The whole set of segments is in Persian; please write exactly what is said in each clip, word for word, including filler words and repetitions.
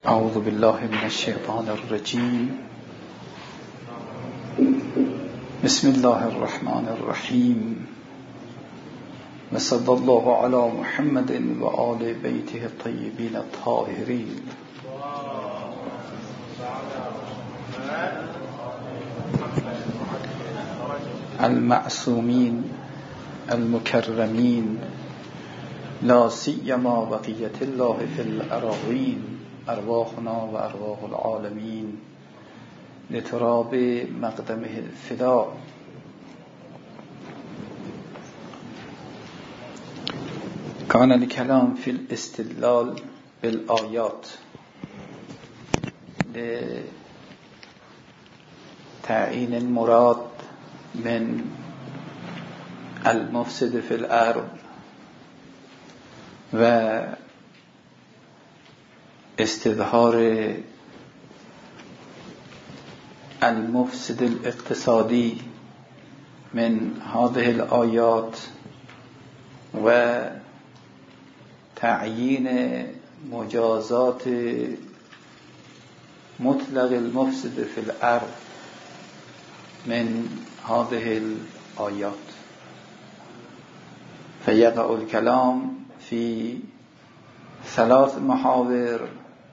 اعوذ بالله من الشیطان الرجیم. بسم الله الرحمن الرحیم و صلی الله علی محمد و آل بیته الطیبین الطاهرین. المعصومین المکرمین لا سیما بقیت الله فی الاراضین ارواحنا و ارواح العالمین لتراب مقدمه الفدا. کان الکلام فی الاستدلال بالآیات لتعیین المراد من المفسد فی الارض و استظهار المفسد الاقتصادی من هذه الآیات و تعیین مجازات مطلق المفسد فی الارض من هذه الآیات. فیقع الکلام فی ثلاث محاور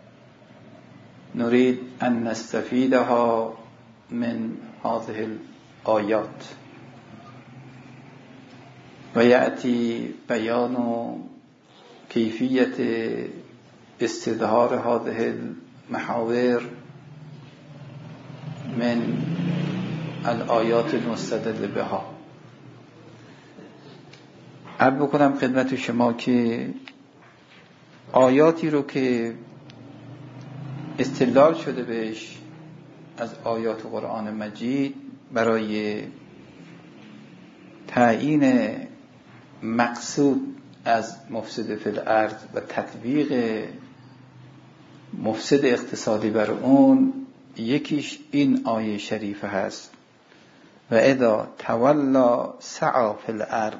نريد أن نستفيدها من هذه الآيات، ويأتي بيان كيفية استظهار هذه المحاور من الآيات المستدل بها. عرض بکنم خدمت شما که آیاتی رو که استدلال شده بهش از آیات قرآن مجید برای تعیین مقصود از مفسد فی الارض و تطبیق مفسد اقتصادی بر اون، یکیش این آیه شریفه هست: و اذا تولا سعی فی الارض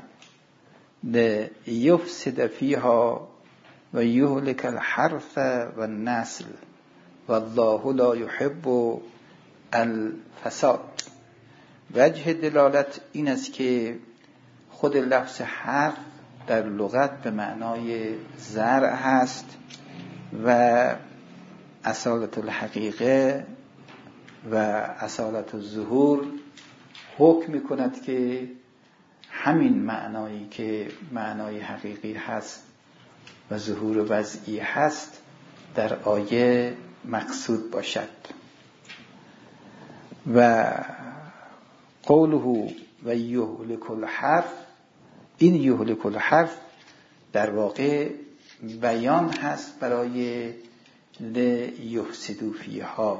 لیفسد فیها و یهلک الحرث و النسل والله لا يحب الفساد. وجه دلالت این است که خود لفظ حرث در لغت به معنای زرع هست و اصالت الحقیقه و اصالت الظهور حکم میکند که همین معنایی که معنای حقیقی هست و ظهور وضعی هست در آیه مقصود باشد. و قوله و یهلک الحرث، این یهلک الحرث در واقع بیان هست برای لیفسدوا فیها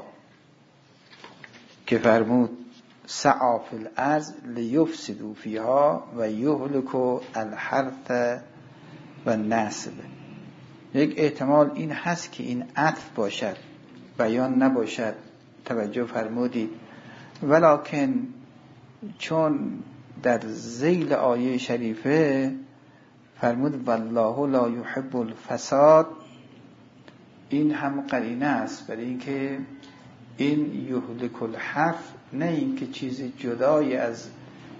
که فرمود سعی فی الارض لیفسدوا فیها و یهلک الحرث و النسل. یک احتمال این هست که این عطف باشد، بیان نباشد. توجه فرمودید. ولکن چون در ذیل آیه شریفه فرمود والله لا يحب الفساد، این هم قرینه است برای اینکه این یهلک الحرث نه این که چیز جدای از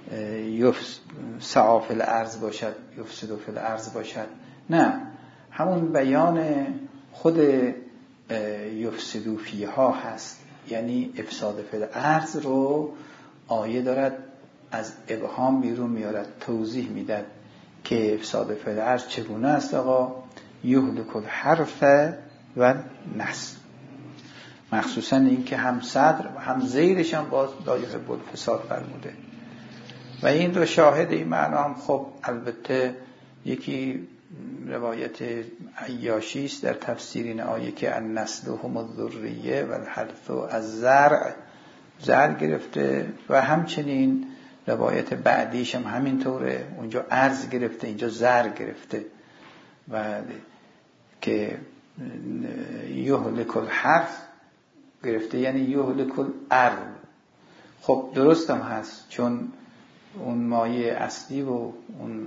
سعی فی الارض باشد، یفسد فی الارض باشد، نه، همون بیان خود یفسدوا فیها هست. یعنی افساد فی الارض رو آیه دارد از ابهام بیرون میارد، توضیح میداد که افساد فی الارض چگونه است. آقا یهلک الحرث و نسل، مخصوصا این که هم صدر و هم زیرش هم باز لا یحب الفساد فرموده. و این رو شاهد این معنا هم خب البته یکی روایت عیاشی است در تفسیر این آیه که النسل هم الذریه و الحرث از زرع، زرع گرفته، و همچنین روایت بعدیش هم همینطوره، اونجا ارز گرفته اینجا زرع گرفته و که یهلک الحرث گرفته یعنی یهلک الارض. خب درست هم هست، چون اون مایه اصلی و اون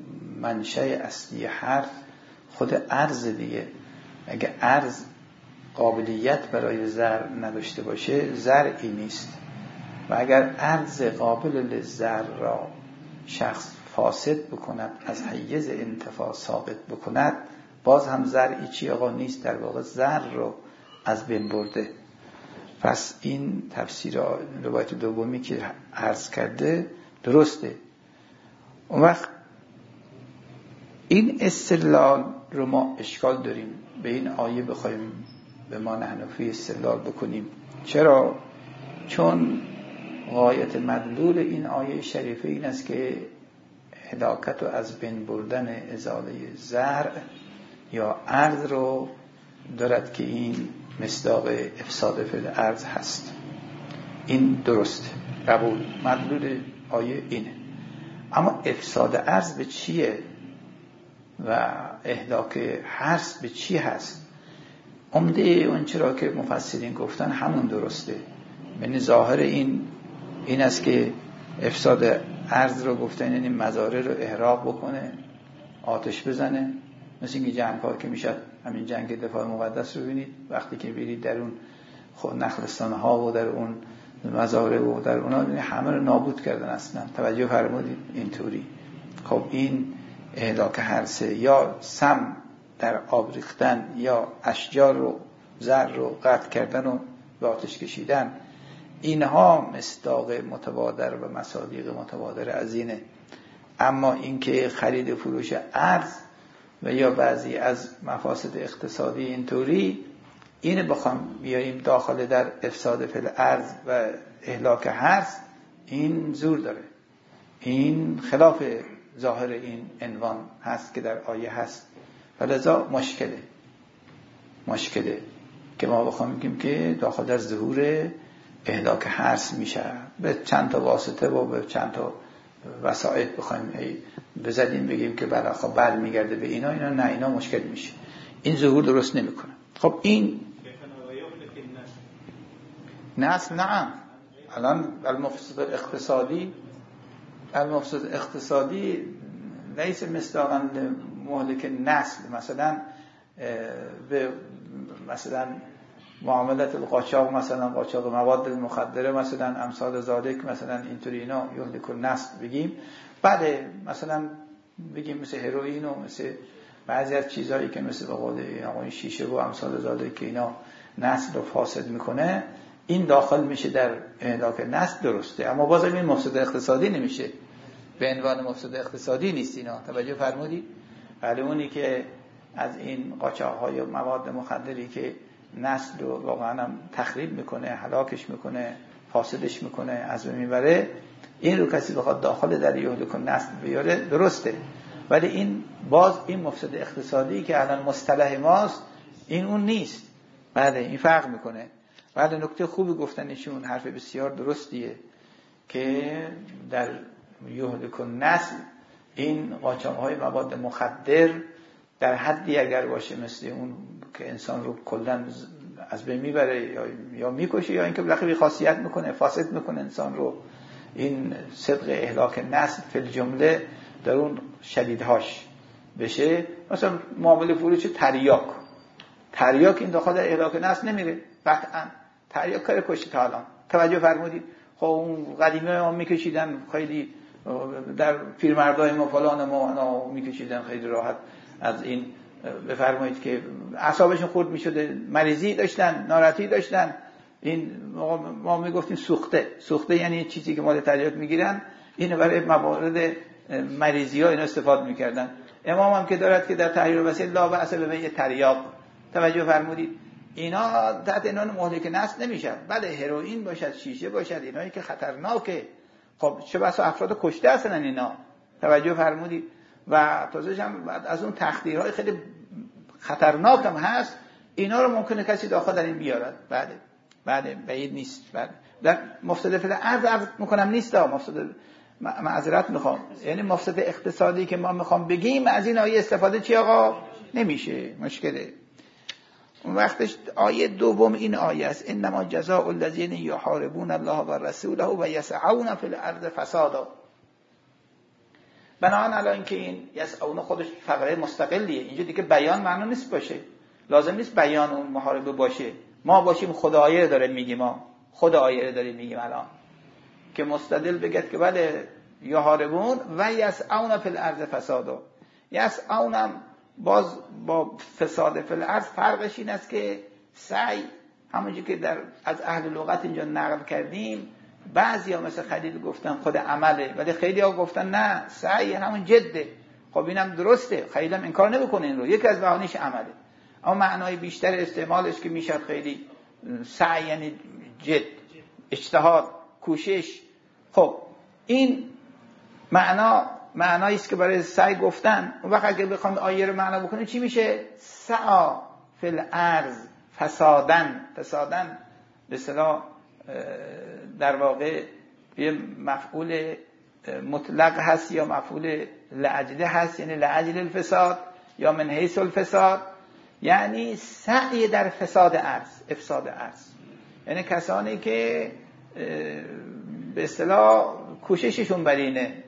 منشأ اصلی حرف خود ارز دیگه. اگه ارز قابلیت برای زرع نداشته باشه زرعی نیست. و اگر ارز قابل للزرع را شخص فاسد بکند، از حیز انتفاع ثابت بکند، باز هم زرعی چی آقا نیست، در واقع زرع رو از بین برده. پس این تفسیر روایت دومی که عرض کرده درسته. اون وقت این استدلال رو ما اشکال داریم به این آیه بخوایم به ما حنفی استدلال بکنیم. چرا؟ چون غایت مدلول این آیه شریفه این است که هلاکت و از بین بردن ازاله زرع یا ارض رو دارد که این مصداق افساد فی الارض هست. این درست قبول، مدلول آیه اینه. اما افساد ارض به چیه و اهلاک حرث به چی هست؟ عمده اون چرا که مفسرین گفتن همون درسته. یعنی ظاهر این این است که افساد ارض رو گفتن یعنی مزارع رو احراق بکنه، آتش بزنه، مثل اینکه جنگ ها که میشد همین جنگ دفاع مقدس رو ببینید، وقتی که برید در اون نخلستان ها و در اون مزارع و در اونا همه رو نابود کردن اصلا. توجه فرمودید اینطوری. خب این اهلاک حرثه یا سم در آب ریختن یا اشجار رو زر رو قطع کردن و به آتش کشیدن، اینها مصداق متبادر و مصادیق متبادر از اینه. اما اینکه خرید و فروش ارز و یا بعضی از مفاسد اقتصادی اینطوری اینه بخوام بیاریم داخل در افساد فی الارض و اهلاک حرث، این زور داره. این خلاف ظاهر این عنوان هست که در آیه هست. ولذا مشکله مشکله که ما بخوام بگیم که داخل در ظهور اهلاک حرث میشه به چند تا واسطه و به چند تا وسایط بخوایم بزدیم بگیم که برای خب بر میگرده به اینا اینا نه، اینا مشکل میشه. این ظهور درست نمیکنه. خب این نسل نعم الان المفسد اقتصادی المفسد اقتصادی لیس مصداقاً مهلک نسل. مثلا به مثلا معاملات القاچاق، مثلا قاچاق مواد مخدره، مثلا امثال ذالک، مثلا اینطوری اینا یهلک النسل بگیم. بعد مثلا بگیم مثل هروئین و مثل بعضی از چیزایی که مثل به قول این شیشه و امثال ذالک که اینا نسل رو فاسد میکنه، این داخل میشه در اهلاک نسل، درسته. اما بازم این مفسد اقتصادی نمیشه، به عنوان مفسد اقتصادی نیست اینا. توجه فرمودید؟ ولی اونی که از این قاچاق‌های مواد مخدری که نسل رو واقعا هم تخریب میکنه، هلاکش میکنه، فاسدش میکنه، از بین میبره، این رو کسی بخواد داخل در یهلک نسل بیاره درسته. ولی این باز این مفسد اقتصادی که الان مصطلح ماست این اون نیست. بله این فرق میکنه. بله نکته خوبی گفتنشون، حرف بسیار درستیه که در یهلک نسل این قاچاق‌های مواد مخدر در حدی اگر باشه مثل اون که انسان رو کلاً از بین میبره یا یا میکشه یا اینکه بالاخره خاصیت میکنه، فاسد میکنه انسان رو، این صدق اهلاک نسل فی الجمله در اون شدیدهاش بشه. مثلا معامله فروش تریاک تریاک این داخل در اهلاک نسل نمیره قطعاً. تریاک کار کشتی تا الان. توجه فرمودید؟ خب اون قدیمی ما میکشیدن خیلی در پیرمردای ما فلان ما انا میکشیدن خیلی راحت از این، بفرمایید که اعصابشون خورد میشده، مریضی داشتن، ناراحتی داشتن. این ما میگفتیم سوخته سوخته یعنی چیزی که مال تریاک میگیرن، اینو برای موارد مریضی ها اینا استفاده میکردن. امام هم که دارد که در تحریر وسیل لا بأس به تریاق. توجه فرمودید؟ اینا تحت عنوان مهلک نسل نمیشن. بله هروئین باشد، شیشه باشد، اینایی که خطرناکه. خب چه بسا افراد کشته هستن اینا. توجه فرمودید؟ و تازه هم از اون تخدیرهای خیلی خطرناک هم هست، اینا رو ممکنه کسی داخل در این بیارد. بله بله بعید نیست. بله در مفسد فعل عرض عرض میکنم نیست ها، مفسد معذرت میخوام، یعنی مفسد اقتصادی که ما میخوام بگیم از این آیه استفاده چی آقا نمیشه، مشکله. اون وقتش آیه دوم این آیه است، انما جزاء الذین یحاربون الله و رسوله و یسعون فی الارض فسادا. بنابراین الان که این یسعون خودش فقره مستقلیه، اینجا دیگه بیان معنا نیست باشه. لازم نیست بیان اون محاربه باشه، ما باشیم خود آیه رو داره میگیم، ما خود آیه رو داریم میگیم الان که مستدل بگد که بله یحاربون و یسعون فی الارض فسادا. یسعونم باز با فساد فی الارض فرقش این است که سعی، همونجور که در از اهل لغت اینجا نقل کردیم، بعضیا مثل خلیل گفتن خود عمله، ولی خیلی ها گفتن نه سعی همون جده. خب اینم درسته، خیلی هم انکار نمیکنه این رو، یکی از معانیش عمله، اما معنای بیشتر استعمالش که میشد خیلی سعی یعنی جد، اجتهاد، کوشش. خب این معنا معنایی است که برای سعی گفتن. اون وقت اگه بخوام آیه رو معنا بکنیم چی میشه؟ سعا فی الارض فسادن. فسادن به اصطلاح در واقع یه مفعول مطلق هست یا مفعول لاجله هست، یعنی لاجل الفساد یا من حیث الفساد، یعنی سعی در فساد ارض، افساد ارض، یعنی کسانی که به اصطلاح کوشششون بر اینه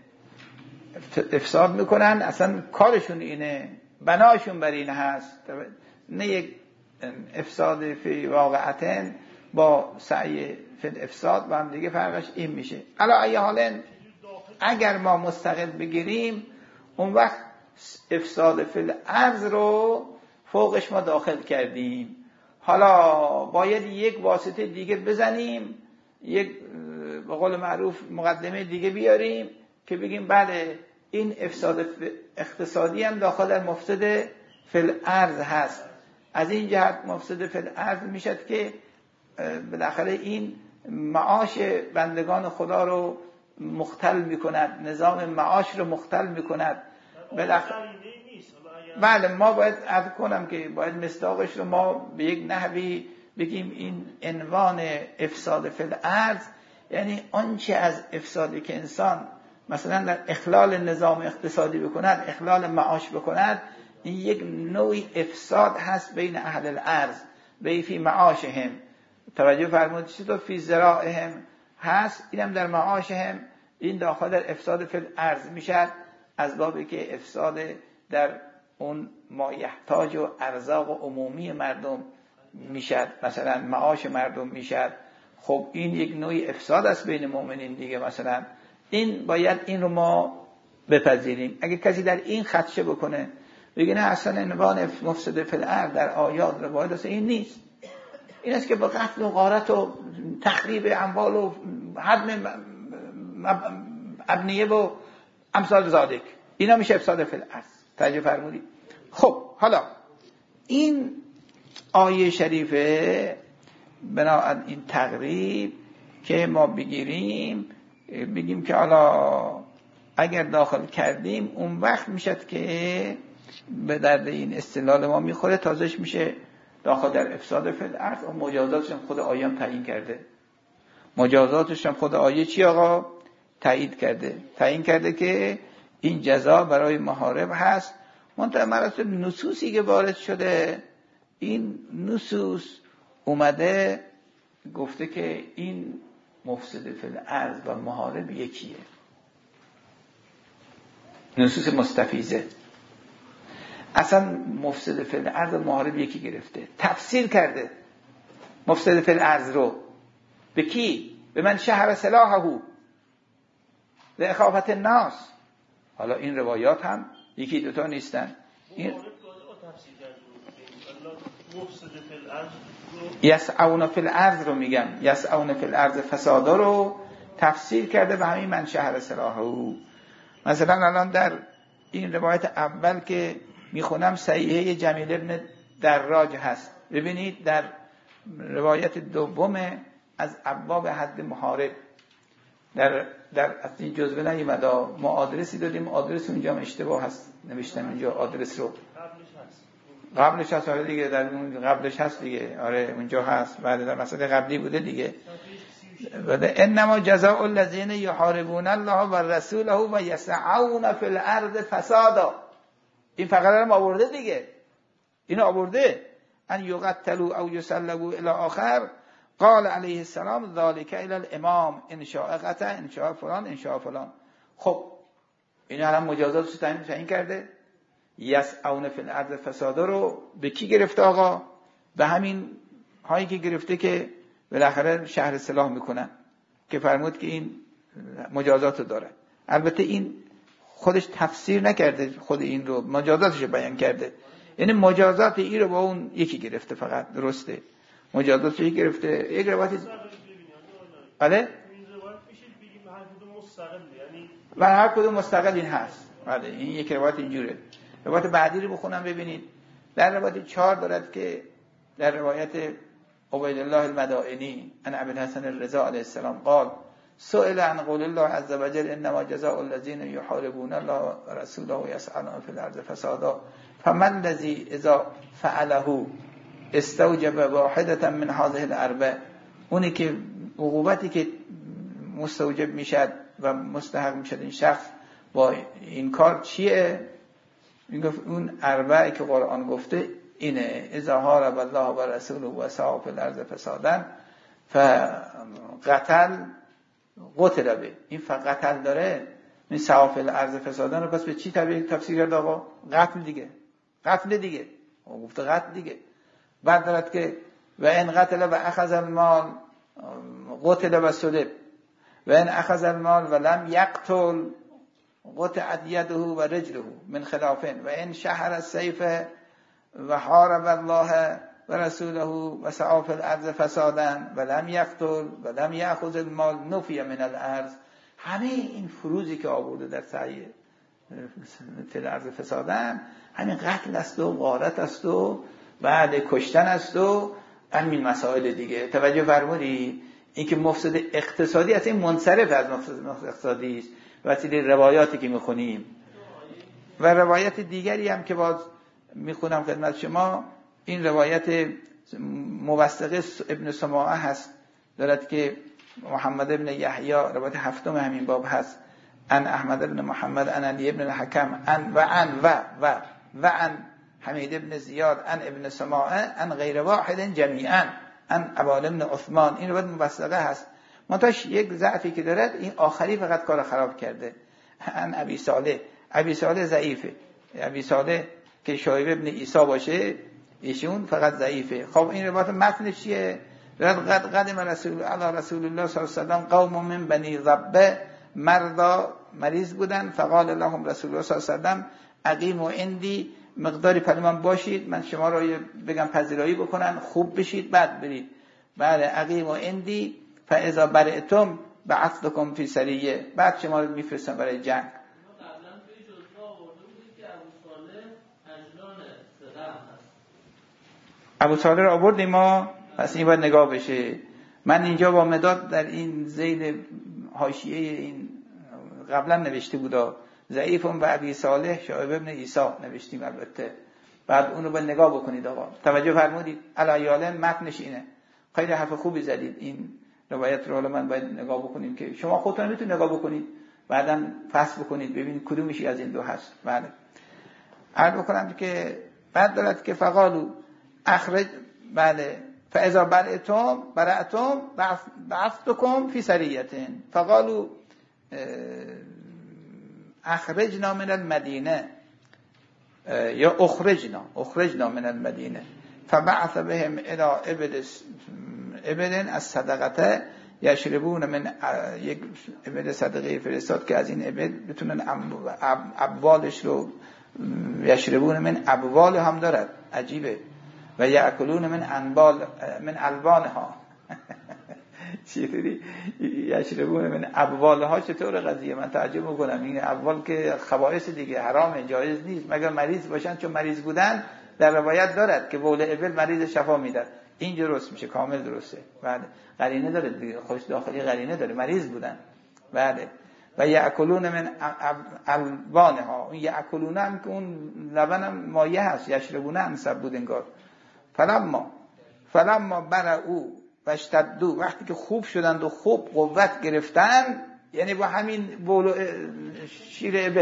افساد میکنن، اصلا کارشون اینه، بناشون بر اینه هست، نه یک افساد فی واقعتن با سعی فی افساد با هم دیگه فرقش این میشه. علا ای حالن اگر ما مستقل بگیریم اون وقت افساد فی الارض رو فوقش ما داخل کردیم، حالا باید یک واسطه دیگه بزنیم، یک به قول معروف مقدمه دیگه بیاریم که بگیم بله این افساد اقتصادی هم داخل مفسد فی الارض هست. از این جهت مفسد فی الارض میشد که بالاخره این معاش بندگان خدا رو مختل میکند، نظام معاش رو مختل میکند. بالاخره بله ما باید عرض کنم که باید مصداقش رو ما به یک نحوی بگیم این عنوان افساد فی الارض یعنی آنچه از افسادی که انسان مثلا در اخلال نظام اقتصادی بکند، اخلال معاش بکند، این یک نوعی افساد هست بین اهل الارض، به فی معاشهم. توجه فرمودید چطور فی زراعهم هست، اینم در معاشهم، این داخل در افساد فی الارض میشد، از بابی که افساد در اون ما یحتاج و ارزاق و عمومی مردم میشد، مثلا معاش مردم میشد. خب این یک نوعی افساد است بین مؤمنین دیگه. مثلا این باید این رو ما بپذیریم. اگه کسی در این خدشه بکنه بگه نه اصلا عنوان مفسد فی الارض در آیات روایات اصلا این نیست، این است که با قتل و غارت و تخریب اموال و هدم ابنیه و امثال ذالک، اینا میشه افساد فی الارض. توجه فرمودید؟ خب حالا این آیه شریفه بنابراین این تقریب که ما بگیریم بگیم که حالا اگر داخل کردیم اون وقت میشد که به درد این استدلال ما میخوره، تازهش میشه داخل در افساد فی الارض. و مجازاتش هم خود آیه هم تعیین کرده، مجازاتش هم خود آیه چی آقا تایید کرده، تعیین کرده که این جزا برای محارب هست. منتها مراتب نصوصی که وارد شده، این نصوص اومده گفته که این مفسد فی الارض و محارب یکیه، نصوص مستفیضه. اصلا مفسد فی الارض و محارب یکی گرفته، تفسیر کرده مفسد فی الارض رو به کی؟ به من شهر سلاحه به اخافت الناس. حالا این روایات هم یکی دوتا نیستن. این یسعون فی الارض رو میگم، یسعون فی الارض فسادا رو تفسیر کرده به همین من شهر سلاحه. مثلا الان در این روایت اول که میخونم صحیحه جمیل ابن دراج هست، ببینید در روایت دوم از ابواب حد محارب در در از این جزوه نیومد، ما آدرسی دادیم، آدرس اونجا هم اشتباه هست، نوشتم اینجا آدرس رو قبلش هست، آره دیگه در قبلش هست دیگه، آره اونجا هست، بعد در مسئله قبلی بوده دیگه. انما جزاء الذين يحاربون الله والرسول و يسعون في الارض فسادا، این فقره رو آورده دیگه، اینو آورده، ان یقتلوا او یسلبوا الى آخر. قال علیه السلام ذالک الی الامام ان شاء قطع ان شاء فلان ان شاء فلان. خب این الان مجازاتش تعیین کرده، یسعون فی الارض فسادا رو به کی گرفته آقا؟ به همین هایی که گرفته که بالاخره شهر سلاح میکنن که فرمود که این مجازات رو داره. البته این خودش تفسیر نکرده، خود این رو مجازاتش رو بیان کرده، یعنی مجازات این رو با اون یکی گرفته، فقط درسته مجازاتش یکی گرفته. یک روایت بله و هر کدوم مستقل این هست. بله این یک روایت اینجوره. روایت بعدی رو بخونم ببینید. در روایت چهار دارد که در روایت عبید الله المدائنی عن ابی الحسن الرضا علیه السلام قال سئل عن قول الله عز وجل انما جزاء الذين يحاربون الله ورسوله ويسعون في الارض فسادا فما الذي اذا فعله استوجب واحده من هذه الاربع. اونی که عقوبتی که مستوجب میشد و مستحق میشد این شخص با این کار چیه؟ این گفت اون اربعی که قرآن گفته اینه: اذا حارب الله و رسوله و سعى فی الارض فسادا فقتل قتل به. این فقتل داره، این سعى فی الارض فسادا رو پس به چی تفسیر کرد آقا؟ قتل دیگه، قتل دیگه، گفته قتل دیگه. بعد دارد که و ان قتل و اخذ المال قتل و صلب و ان اخذ المال و لم یقتل قطعت یده و رجله من خلافین و ان شهر السیف و حارب الله و رسوله و سعى فی الارض فسادا و لم یقتل و لم یأخذ المال نفی من الارض. همه این فروزی که آورده در سعی فی الارض فسادا همین قتل است و غارت است و بعد کشتن است و همین مسائل دیگه. توجه فرمودید؟ این که مفسد اقتصادی است، این منصرف از مفسد اقتصادی است وسیله روایاتی که میخونیم. و روایت دیگری هم که باز میخونم خدمت شما، این روایت موثقه ابن سماعه هست، دارد که محمد ابن یحیی، روایت هفتم همین باب هست، ان احمد ابن محمد ان علی ابن الحکم ان و ان و و و ان حمید ابن زیاد ان ابن سماعه ان غیر واحد جمیعا ان ابان ابن عثمان. این روایت موثقه هست، منتهاش یک ضعفی که دارد این آخری فقط کار خراب کرده. ان ابی صالح، ابی صالح ضعیفه، ابی صالح که شایب ابن عیسی باشه ایشون فقط ضعیفه. خب این روایت متنش چیه؟ قد قدم رسول الله رسول الله صلی الله علیه و سلم قوم من بنی ضبه، مردا مریض بودن، فقال لهم رسول الله صلی الله علیه و سلم اقیموا عندی، مقداری پلمان باشید من شما رو بگم پذیرایی بکنن خوب بشید بعد برید. بله اقیموا عندی فاذا برئتم بعثتکم فی سریه، بعد شما رو میفرستم برای جنگ. ابو صالح رو آوردیم ما، پس این باید نگاه بشه. من اینجا با مداد در این ذیل حاشیه این قبلا نوشته بودا ضعیفم و ابی صالح شایب ابن عیسی نوشتیم البته، بعد اون رو باید نگاه بکنید آقا. توجه فرمودید؟ الایاله متنش اینه. خیلی حرف خوبی زدید. این روایت رو حالا من باید نگاه بکنیم که شما خودتون میتونید نگاه بکنید بعداً فحص بکنید ببینید کدومشی از این دو هست. بله عرض بکنم که بعد دارد که فقالو اخرج، بله فاذا برئتم برئتم بعثتکم فی سریتین فقالو اخرجنا من المدینه یا اخرجنا اخرجنا من المدینه فبعث بهم الى ابد ابدن از صدقته یشربون من، یک ابد صدقه فرستاد که از این ابد بتونن ابوالش رو یشربون من ابوال هم دارد، عجیبه، و یاکلون من انبال من البانها چطوری یشربون من ابوالها؟ چطور قضیه؟ من تعجب میکنم. این ابوال که خبائث دیگه، حرامه، جایز نیست مگر مریض باشن، چون مریض بودن در روایت دارد که بول ابل مریض شفا میداد. این درست میشه، کامل درسته. بله قرینه داره دیگه، خوش داخلی قرینه داره، مریض بودن. بله و یاکلون من البانها، اون یاکلون هم که اون لبن هم مایه هست، یشربون هم سب بود انگار. فلما فلما برعوا واشتدوا، وقتی که خوب شدند و خوب قوت گرفتن، یعنی با همین بول شیر ابل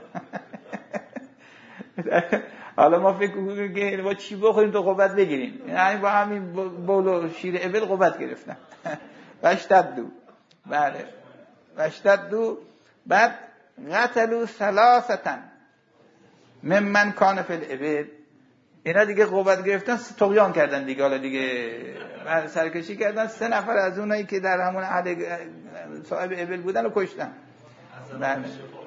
حالا ما فکر کنیم که با چی بخوریم تو قوت بگیریم، یعنی با همین بول شیر ابل قوت گرفتن. واشتدوا، بله واشتدوا، بعد قتلوا ثلاثه، ممن کان فی الابل، اینا دیگه قوت گرفتن طغیان کردن دیگه، حالا دیگه سرکشی کردن، سه نفر از اونایی که در همون عهد صاحب ابل بودن رو کشتن. بله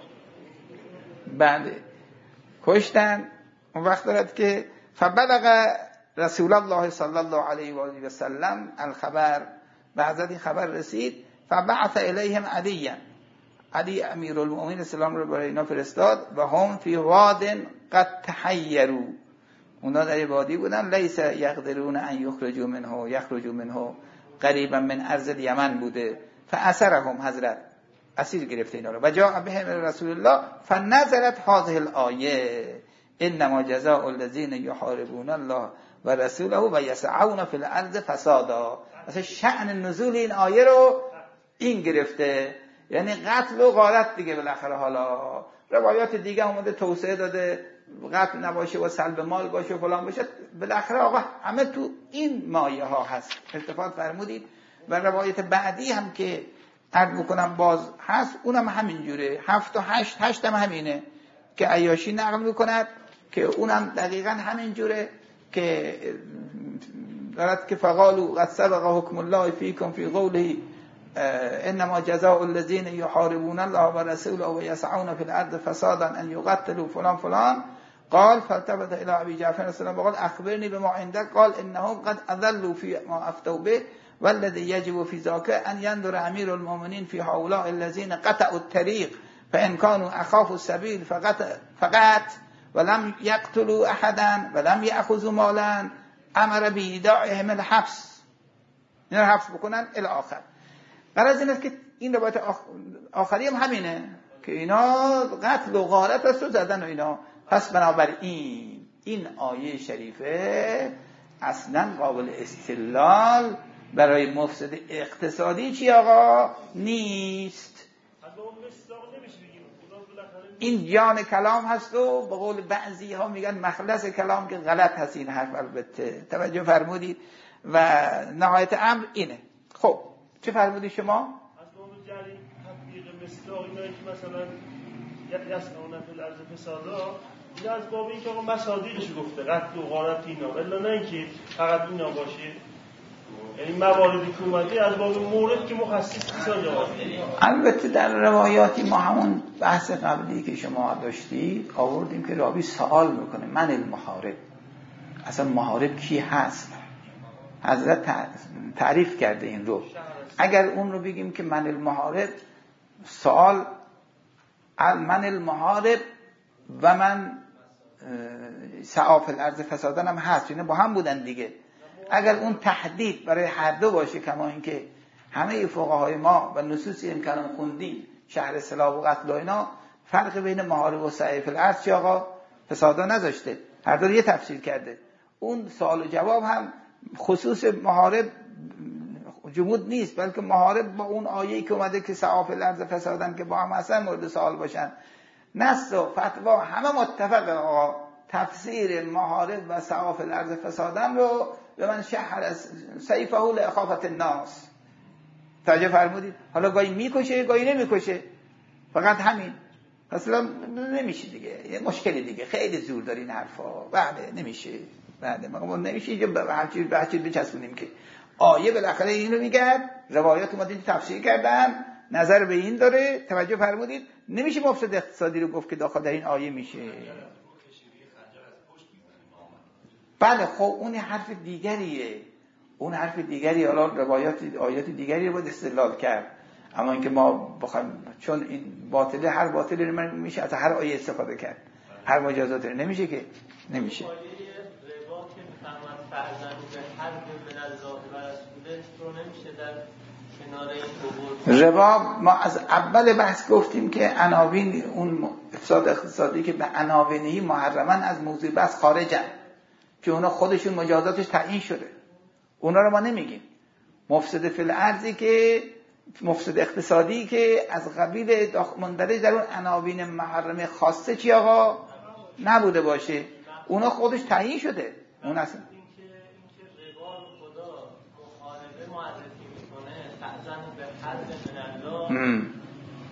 بله کشتن. اون وقت دارد که فبلغ رسول الله صلی الله علیه و آله و سلم الخبر، به حضرت این خبر رسید. فبعث الیهم علیا، علی امیرالمؤمنین اسلام رو برای اینا فرستاد. و هم فی واد قد تحیروا، اونا در وادی بودن، لیس یقدرون ان یخرجوا منه، یخرجوا منه قریبا من ارض الیمن بوده. فاسرهم، حضرت اسیر گرفته اینا رو. و جاء بهم رسول الله فنزلت هذه الآیه انما جزاء الذین یحاربون الله و رسوله و یسعون فی الارض فسادا. مثلا شأن نزول این آیه رو این گرفته، یعنی قتل و غارت دیگه. بالاخره حالا روایات دیگه اومده توسعه داده قتل نباشه و سلب مال باشه و فلان باشه. بالاخره آقا همه تو این مایه ها هست. التفات فرمودید. و روایت بعدی هم که عرض بکنم باز هست، اونم همین جوره، هفت و هشت، هشت هم همینه که عیاشی نقل میکند که اونم دقیقا همین جوره که دارد که فقالوا قد سبق حکم الله فیکم فی قوله انما جزاء الذین یحاربون الله و رسوله و یسعون فی الارض فسادا ان یقتلوا فلان فلان. قال فالتفت الى ابي جعفر السلام وقال اخبرني بما عندك قال انهم قد اضلوا في ما افتوا به والذي يجب في ذاك ان ينظر امير المؤمنين في هؤلاء الذين قطعوا الطريق فان كانوا اخافوا السبيل فقط فقط ولم يقتلوا احدا ولم ياخذوا مالا امر بايداعهم الحبس، اینا رو حبس بکنن الی آخر. غرض این است که این روایت آخری هم همینه که اینا قتل و غارت است و زدن و اینا. پس بنابراین این آیه شریفه اصلا قابل استدلال برای مفسد اقتصادی چی آقا نیست. این جان کلام هست و به قول بعضی ها میگن مخلص کلام، که غلط هست این حرف البته. توجه فرمودید. و نهایت امر اینه. خب چه فرمودید شما؟ از باب جری تطبیق مصداق اینایی که مثلا یسعون فی الارض فسادا، این از باب این که آقا مصادیقش گفته قتل و غارت اینا، الا نه اینکه فقط اینا باشه. یعنی مواردی که اومده از باب مورد که مخصص بسازه. البته در روایاتی ما همون بحث قبلی که شما داشتید آوردیم که راوی سوال میکنه من المحارب، اصلا محارب کی هست؟ حضرت تعریف کرده این رو. اگر اون رو بگیم که من المحارب، سوال من المحارب و من سعاف الارض فسادن هم هست، اینا با هم بودن دیگه. اگر اون تحدید برای هر دو باشه، کما اینکه همه فقهای ما و نصوصی هم کلام خوندیم شهر سلاح و قتل و اینا فرق بین محارب و سعی فی الارض چی آقا؟ فسادا نذاشته، هر دو یه تفسیر کرده. اون سوال و جواب هم خصوص محارب جمود نیست، بلکه محارب با اون آیه‌ای که اومده که سعاف الارض فسادن که با هم اصلا مورد سوال باشن. نص و فتوا همه متفق آقا تفسیر محارب و سعاف الارض فسادن رو به من شهر سیفه لإخافة الناس. توجه فرمودید. حالا گاهی میکشه گاهی نمیکشه، فقط همین. اصلا نمیشه دیگه، یه مشکلی دیگه، خیلی زور داره این حرفا. بله نمیشه، بله ما نمیشه که به هر چیز به هر چیز بچسبونیم که آیه بالاخره اینو میگه، روایات اومدن تفسیر کردن، نظر به این داره. توجه فرمودید. نمیشه مفسد اقتصادی رو گفت که داخل در این آیه میشه. بله خب اون حرف دیگریه، اون حرف دیگریه. حالا روایات آیات دیگری رو باید استدلال کرد. اما اینکه ما بخوایم، چون این باطله، هر باطلی رو میشه از هر آیه استفاده کرد، هر مجازات رو نمیشه که نمیشه. ربا ما از اول بحث گفتیم که عناوین اون افساد اقتصادی که به عناوینی محرمن از موضوع بحث خارجن، که اونا خودشون مجازاتش تعیین شده، اونا رو ما نمیگیم. مفسد فی الارضی که مفسد اقتصادی که از قبیل مندرج در اون عناوین محرم خاصه چی آقا نبوده باشه، اونا خودش تعیین شده. اون اصلا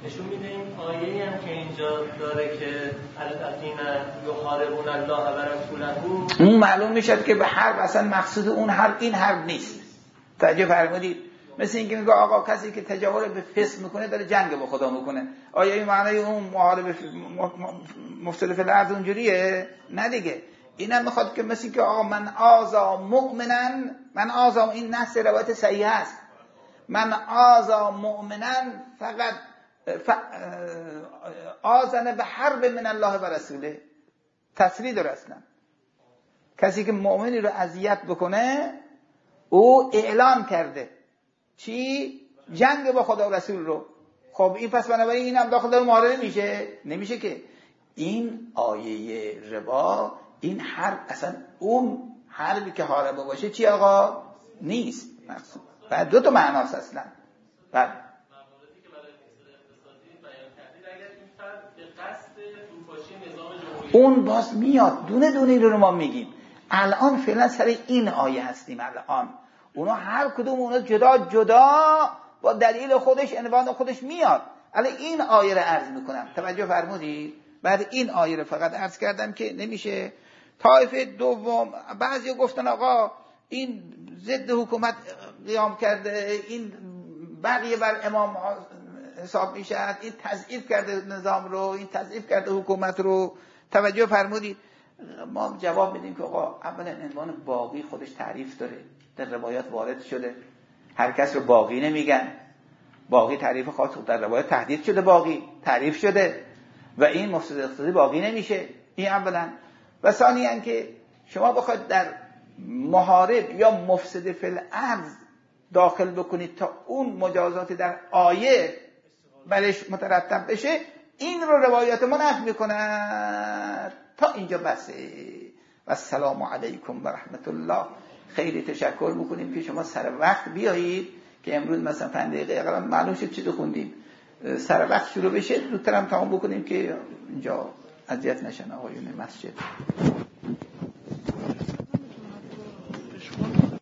نشون میده این آیه‌ای هم که اینجا داره که الذین یحاربون الله و رسوله، اون معلوم میشد که به حرب اصلا مقصود اون حرب این حرب نیست. توجه فرمودید؟ مثل اینکه میگه آقا کسی که تجاور به فسق میکنه داره جنگ با خدا میکنه. آیا این معنی اون محارب مفسد فی الارض اونجوریه؟ نه دیگه. اینم میخواد که مثل که آقا من آزا مؤمنن، من آزا، این نص روایت صحیح است، من آزا مؤمنن فقط ف... آزنه به حرب من الله و رسوله. تصریح داره اصلا. کسی که مؤمنی رو اذیت بکنه او اعلان کرده چی؟ جنگ با خدا و رسول رو. خب این پس بنابراین این هم داخل در محاربه میشه؟ نمیشه که. این آیه ربا، این حرب اصلا اون حربی که حاربه باشه چی آقا؟ نیست مقصود. بعد دو تا معناست اصلا. بعد اون باز میاد دونه دونه این رو ما میگیم. الان فعلا سر این آیه هستیم. الان اونا هر کدوم اونا جدا جدا با دلیل خودش عنوان خودش میاد. الان این آیه رو عرض میکنم، توجه فرمودید؟ بعد این آیه رو فقط عرض کردم که نمیشه. طایفه دوم بعضی گفتن آقا این ضد حکومت قیام کرده، این بقیه بر امام حساب میشد، این تضعیف کرده نظام رو، این تضعیف کرده حکومت رو. توجه فرمودید؟ ما جواب میدیم که آقا اولا عنوان باقی خودش تعریف داره، در روایات وارد شده. هر کس رو باقی نمیگن. باقی تعریف خاص در روایات تحدید شده، باقی تعریف شده و این مفسد اقتصادی باقی نمیشه. این اولا. و ثانیاً که شما بخواید در محارب یا مفسد فی الارض داخل بکنید تا اون مجازات در آیه برش مترتب بشه، این رو روایات ما نفی میکنه. تا اینجا بسه. و السلام علیکم و رحمت الله. خیلی تشکر میکنیم که شما سر وقت بیایید که امروز مثلا پنج دقیقه اقلا معلوم شد چیزو خوندیم، سر وقت شروع بشه، زودتر هم تمام بکنیم که اینجا اذیت نشن آقایون مسجد.